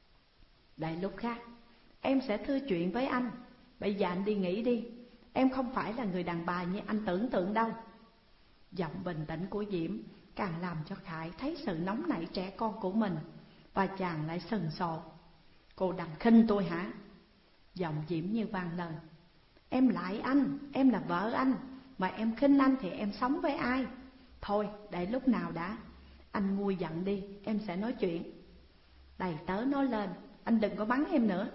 Đợi lúc khác em sẽ thưa chuyện với anh, bây giờ anh đi nghỉ đi. Em không phải là người đàn bà như anh tưởng tượng đâu. Giọng bình tĩnh của Diễm càng làm cho Khải thấy sự nóng nảy trẻ con của mình, và chàng lại sừng sộ. Cô đằng khinh tôi hả? Giọng Diễm như vang lên. Em lại anh, em là vợ anh, mà em khinh anh thì em sống với ai? Thôi để lúc nào đã, anh nguôi giận đi, em sẽ nói chuyện. Đầy tớ nói lên: Anh đừng có bắn em nữa.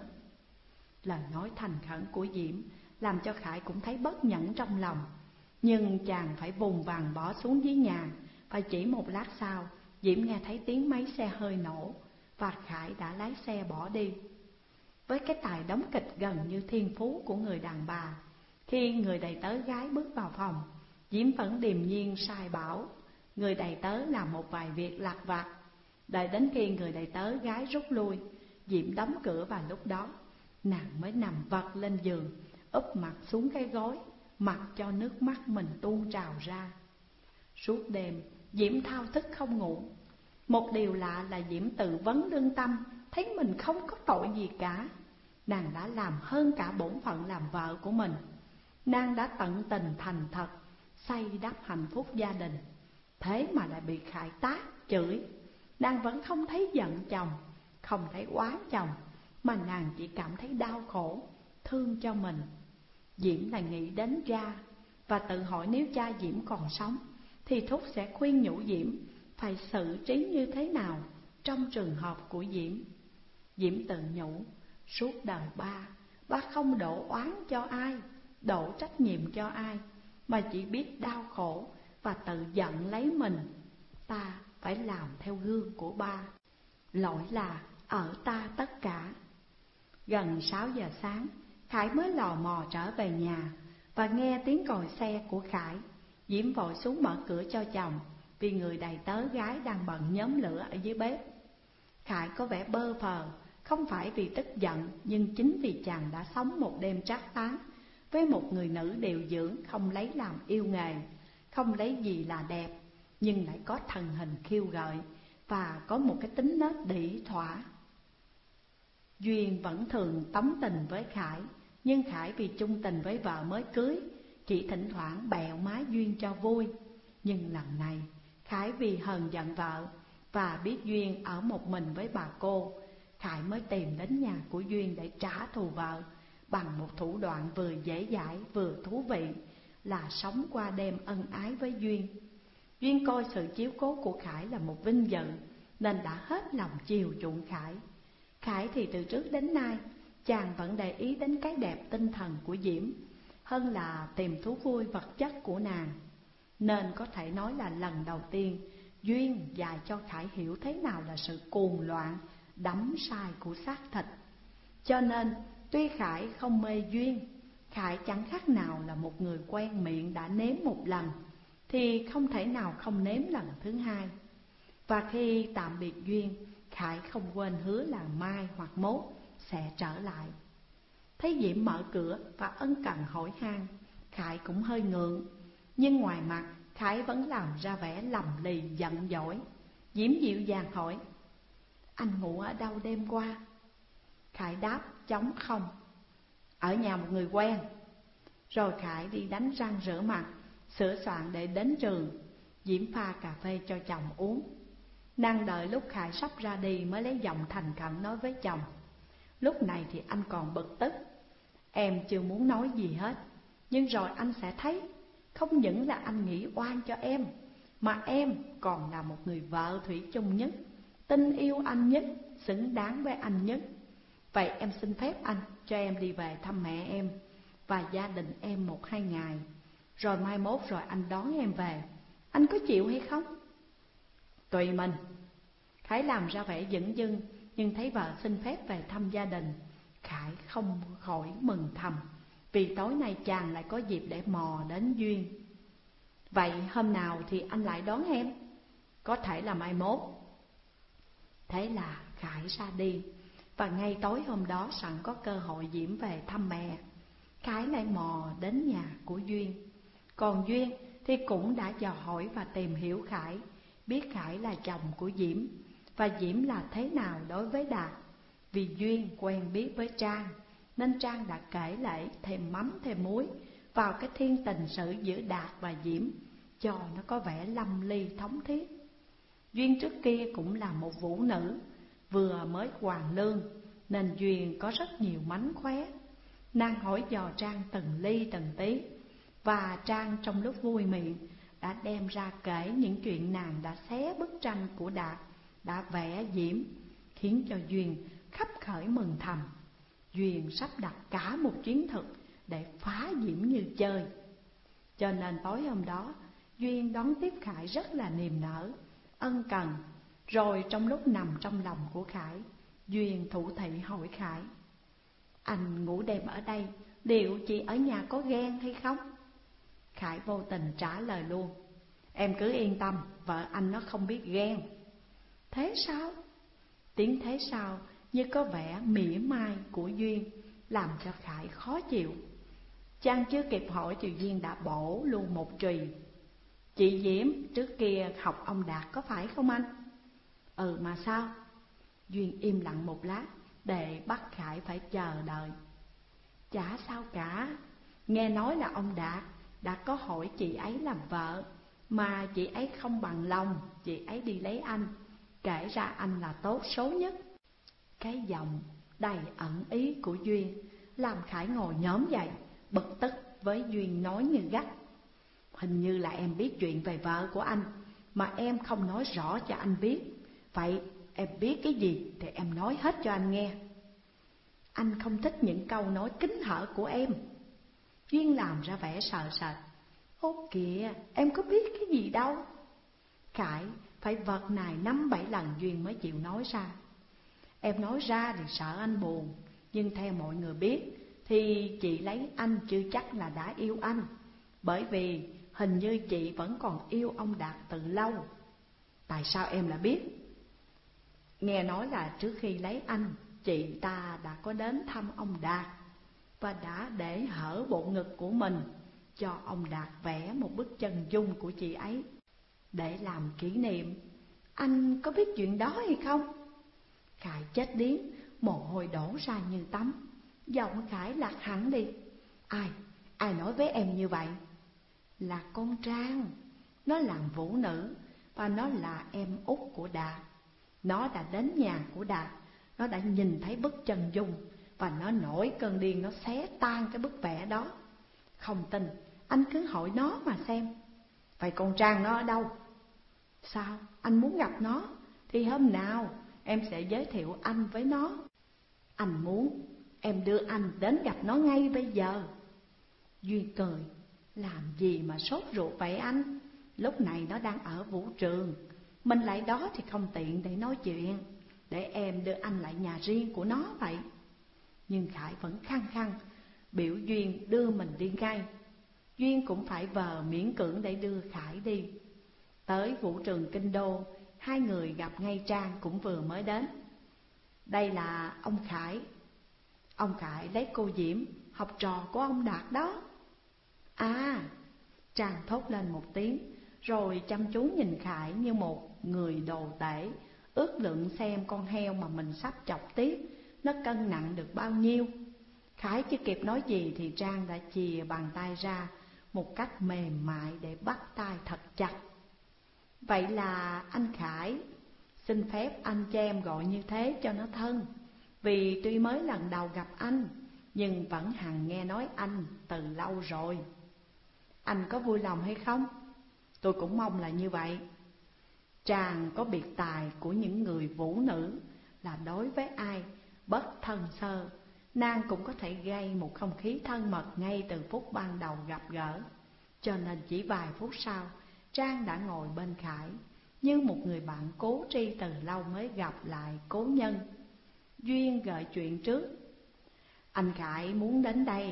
Lời nói thành khẩn của Diễm làm cho Khải cũng thấy bất nhẫn trong lòng. Nhưng chàng phải vùng vằng bỏ xuống dưới nhà. Và chỉ một lát sau, Diễm nghe thấy tiếng máy xe hơi nổ, và Khải đã lái xe bỏ đi. Với cái tài đóng kịch gần như thiên phú của người đàn bà, khi người đầy tớ gái bước vào phòng, Diễm vẫn điềm nhiên sai bảo người đầy tớ làm một vài việc lặt vặt. Đợi đến khi người đầy tớ gái rút lui, Diễm đóng cửa, và lúc đó nàng mới nằm vật lên giường, úp mặt xuống cái gối, mặc cho nước mắt mình tuôn trào ra. Suốt đêm Diễm thao thức không ngủ. Một điều lạ là Diễm tự vấn lương tâm, thấy mình không có tội gì cả. Nàng đã làm hơn cả bổn phận làm vợ của mình. Nàng đã tận tình thành thật xây đắp hạnh phúc gia đình, thế mà lại bị Khải tát, chửi. Nàng vẫn không thấy giận chồng, không thấy oán chồng, mà nàng chỉ cảm thấy đau khổ, thương cho mình. Diễm lại nghĩ đến cha, và tự hỏi nếu cha Diễm còn sống thì Thúc sẽ khuyên nhủ Diễm phải xử trí như thế nào trong trường hợp của Diễm. Diễm tự nhủ, suốt đời ba không đổ oán cho ai, đổ trách nhiệm cho ai, mà chỉ biết đau khổ và tự giận lấy mình. Ta phải làm theo gương của ba, lỗi là ở ta tất cả. Gần 6 giờ sáng, Khải mới lò mò trở về nhà và nghe tiếng còi xe của Khải. Diễm vội xuống mở cửa cho chồng, vì người đầy tớ gái đang bận nhóm lửa ở dưới bếp. Khải có vẻ bơ phờ, không phải vì tức giận, nhưng chính vì chàng đã sống một đêm trác táng với một người nữ điều dưỡng không lấy làm yêu nghề, không lấy gì là đẹp, nhưng lại có thân hình khiêu gợi và có một cái tính nết đỉ thỏa. Duyên vẫn thường tống tình với Khải, nhưng Khải vì chung tình với vợ mới cưới, chỉ thỉnh thoảng bẹo má Duyên cho vui. Nhưng lần này Khải vì hờn giận vợ và biết Duyên ở một mình với bà cô, Khải mới tìm đến nhà của Duyên để trả thù vợ bằng một thủ đoạn vừa dễ dãi vừa thú vị, là sống qua đêm ân ái với Duyên. Duyên coi sự chiếu cố của Khải là một vinh dự, nên đã hết lòng chiều chuộng Khải. Khải thì từ trước đến nay chàng vẫn để ý đến cái đẹp tinh thần của Diễm hơn là tìm thú vui vật chất của nàng. Nên có thể nói là lần đầu tiên Duyên dạy cho Khải hiểu thế nào là sự cuồng loạn, đắm say của xác thịt. Cho nên tuy Khải không mê Duyên, Khải chẳng khác nào là một người quen miệng đã nếm một lần thì không thể nào không nếm lần thứ hai. Và khi tạm biệt Duyên, Khải không quên hứa là mai hoặc mốt sẽ trở lại. Thấy Diễm mở cửa và ân cần hỏi han, Khải cũng hơi ngượng, nhưng ngoài mặt Khải vẫn làm ra vẻ lầm lì giận dỗi. Diễm dịu dàng hỏi, anh ngủ ở đâu đêm qua? Khải đáp trống không, ở nhà một người quen. Rồi Khải đi đánh răng rửa mặt, sửa soạn để đến trường. Diễm pha cà phê cho chồng uống. Nàng đợi lúc Khải sắp ra đi mới lấy giọng thành khẩn nói với chồng, lúc này thì anh còn bực tức. Em chưa muốn nói gì hết, nhưng rồi anh sẽ thấy, không những là anh nghĩ oan cho em, mà em còn là một người vợ thủy chung nhất, tin yêu anh nhất, xứng đáng với anh nhất. Vậy em xin phép anh cho em đi về thăm mẹ em và gia đình em 1-2 ngày, rồi mai mốt rồi anh đón em về. Anh có chịu hay không? Tùy mình. Khải làm ra vẻ dửng dưng, nhưng thấy vợ xin phép về thăm gia đình, Khải không khỏi mừng thầm. vì tối nay chàng lại có dịp để mò đến Duyên. Vậy hôm nào thì anh lại đón em? Có thể là mai mốt. Thế là Khải ra đi, và ngay tối hôm đó sẵn có cơ hội Diễm về thăm mẹ, Khải lại mò đến nhà của Duyên. Còn Duyên thì cũng đã dò hỏi và tìm hiểu Khải, biết Khải là chồng của Diễm và Diễm là thế nào đối với Đạt. Vì Duyên quen biết với Trang, nên Trang đã kể lại thêm mắm thêm muối vào cái thiên tình sự giữa Đạt và Diễm, cho nó có vẻ lâm ly thống thiết. Duyên trước kia cũng là một vũ nữ, vừa mới hoàn lương, nên Duyên có rất nhiều mánh khóe. Nàng hỏi dò Trang từng ly từng tí, và Trang trong lúc vui miệng đã đem ra kể những chuyện nàng đã xé bức tranh của Đạt, đã vẽ Diễm, khiến cho Duyên khắp khởi mừng thầm. Duyên sắp đặt cả một chiến thuật để phá Diễm như chơi. Cho nên tối hôm đó Duyên đón tiếp Khải rất là niềm nở, ân cần. Rồi trong lúc nằm trong lòng của Khải, Duyên thủ thị hỏi Khải: anh ngủ đêm ở đây, liệu chị ở nhà có ghen hay không? Khải vô tình trả lời luôn: em cứ yên tâm, vợ anh nó không biết ghen. Thế sao? Tiếng thế sao như có vẻ mỉa mai của Duyên làm cho Khải khó chịu. Chàng chưa kịp hỏi thì Duyên đã bổ luôn một chùy: chị Diễm trước kia học ông Đạt có phải không anh? Ừ mà sao? Duyên im lặng một lát để bắt Khải phải chờ đợi. Chả sao cả, nghe nói là ông Đạt đã có hỏi chị ấy làm vợ, mà chị ấy không bằng lòng, chị ấy đi lấy anh, kể ra anh là tốt số nhất. Cái giọng đầy ẩn ý của Duyên làm Khải ngồi nhổm dậy, bực tức với Duyên nói như gắt: hình như là em biết chuyện về vợ của anh mà em không nói rõ cho anh biết. Vậy em biết cái gì thì em nói hết cho anh nghe. Anh không thích những câu nói kính hở của em. Duyên làm ra vẻ sợ sệt: ô kìa, em có biết cái gì đâu. Khải phải vật nài 5-7 lần Duyên mới chịu nói ra. Em nói ra thì sợ anh buồn, nhưng theo mọi người biết thì chị lấy anh chưa chắc là đã yêu anh, bởi vì hình như chị vẫn còn yêu ông Đạt từ lâu. Tại sao em lại biết? Nghe nói là trước khi lấy anh, chị ta đã có đến thăm ông Đạt và đã để hở bộ ngực của mình cho ông Đạt vẽ một bức chân dung của chị ấy để làm kỷ niệm. Anh có biết chuyện đó hay không? Khải chết điếng, mồ hôi đổ ra như tắm. Giọng Khải lạc hẳn đi: Ai nói với em như vậy? Là con Trang. Nó làm vũ nữ và nó là em út của Đạt. Nó đã đến nhà của Đạt, nó đã nhìn thấy bức chân dung và nó nổi cơn điên, nó xé tan cái bức vẽ đó. Không tin, anh cứ hỏi nó mà xem. Vậy con Trang nó ở đâu? Sao, anh muốn gặp nó thì hôm nào em sẽ giới thiệu anh với nó. Anh muốn em đưa anh đến gặp nó ngay bây giờ. Duyên cười: làm gì mà sốt ruột vậy anh? Lúc này nó đang ở vũ trường, mình lại đó thì không tiện để nói chuyện. Để em đưa anh lại nhà riêng của nó vậy. Nhưng Khải vẫn khăng khăng biểu Duyên đưa mình đi ngay. Duyên cũng phải vờ miễn cưỡng để đưa Khải đi. Tới vũ trường Kinh Đô, hai người gặp ngay Trang cũng vừa mới đến. Đây là ông Khải. Ông Khải lấy cô Diễm, học trò của ông Đạt đó. À, Trang thốt lên một tiếng, rồi chăm chú nhìn Khải như một người đồ tể, ước lượng xem con heo mà mình sắp chọc tiết nó cân nặng được bao nhiêu. Khải chưa kịp nói gì thì Trang đã chìa bàn tay ra một cách mềm mại để bắt tay thật chặt. Vậy là anh Khải, xin phép anh cho em gọi như thế cho nó thân. Vì tuy mới lần đầu gặp anh, nhưng vẫn hằng nghe nói anh từ lâu rồi. Anh có vui lòng hay không? Tôi cũng mong là như vậy. Trang có biệt tài của những người vũ nữ là đối với ai bất thân sơ, nàng cũng có thể gây một không khí thân mật ngay từ phút ban đầu gặp gỡ. Cho nên chỉ vài phút sau, Trang đã ngồi bên Khải như một người bạn cố tri từ lâu mới gặp lại cố nhân. Duyên gợi chuyện trước: anh Khải muốn đến đây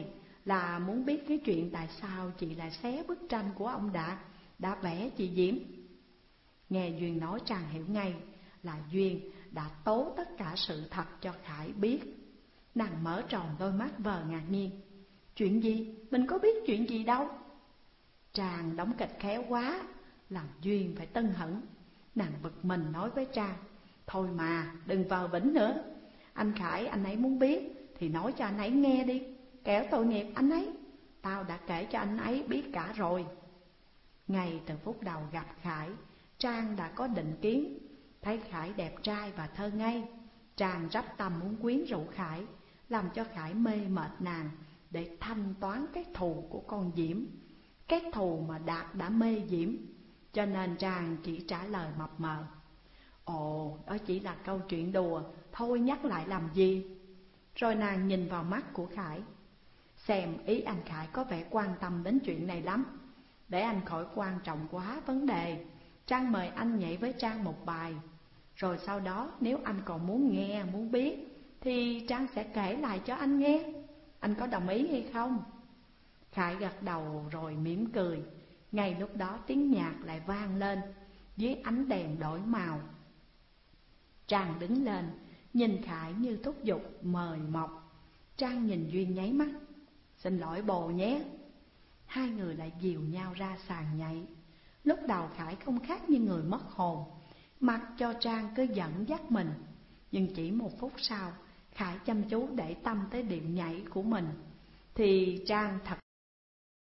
là muốn biết cái chuyện tại sao chị lại xé bức tranh của ông đã vẽ chị Diễm. Nghe Duyên nói, Trang hiểu ngay là Duyên đã tố tất cả sự thật cho Khải biết. Nàng mở tròn đôi mắt vờ ngạc nhiên. Chuyện gì? Mình có biết chuyện gì đâu. Trang đóng kịch khéo quá, làm Duyên phải tân hững. Nàng bực mình nói với Trang: thôi mà, đừng vờ vĩnh nữa. Anh Khải anh ấy muốn biết thì nói cho anh ấy nghe đi, kẻo tội nghiệp anh ấy. Tao đã kể cho anh ấy biết cả rồi. Ngay từ phút đầu gặp Khải, Trang đã có định kiến. Thấy Khải đẹp trai và thơ ngây, Trang rắp tâm muốn quyến rũ Khải, làm cho Khải mê mệt nàng, để thanh toán cái thù của con Diễm, cái thù mà Đạt đã mê Diễm. Cho nên Trang chỉ trả lời mập mờ: ồ, đó chỉ là câu chuyện đùa, thôi nhắc lại làm gì. Rồi nàng nhìn vào mắt của Khải, xem ý anh Khải có vẻ quan tâm đến chuyện này lắm. Để anh khỏi quan trọng quá vấn đề, Trang mời anh nhảy với Trang một bài. Rồi sau đó nếu anh còn muốn nghe, muốn biết, thì Trang sẽ kể lại cho anh nghe. Anh có đồng ý hay không? Khải gật đầu rồi mỉm cười. Ngay lúc đó tiếng nhạc lại vang lên dưới ánh đèn đổi màu. Trang đứng lên, nhìn Khải như thúc giục mời mọc. Trang nhìn Duyên nháy mắt: xin lỗi bồ nhé. Hai người lại dìu nhau ra sàn nhảy. Lúc đầu Khải không khác như người mất hồn, mặc cho Trang cứ dẫn dắt mình. Nhưng chỉ một phút sau, Khải chăm chú để tâm tới điệu nhảy của mình, thì Trang thật